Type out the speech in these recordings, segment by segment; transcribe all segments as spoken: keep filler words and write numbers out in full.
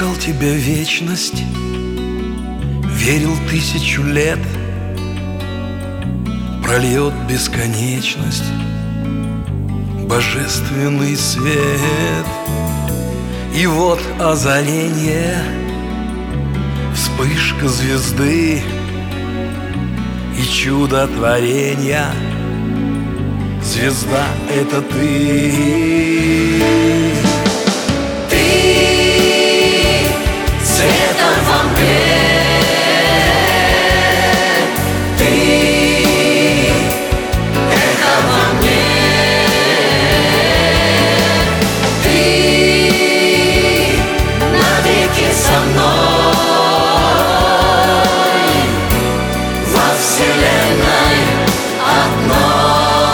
искал тебя вечность, верил тысячу лет прольет бесконечность божественный свет. И вот озарение, вспышка звезды и чудо творения. Звезда — это ты. Ты светом во мне, ты эхо во мне, ты навеки со мной во вселенной одной.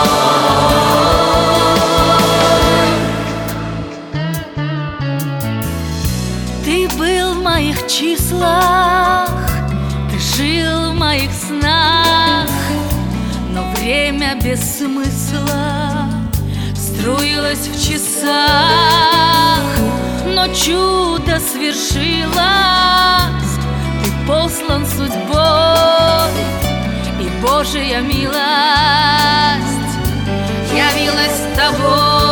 Ты был в моих числах, ты жил в моих снах, но время без смысла струилось в часах. Но чудо свершилось, ты послан судьбой, и Божья милость явилась с тобой.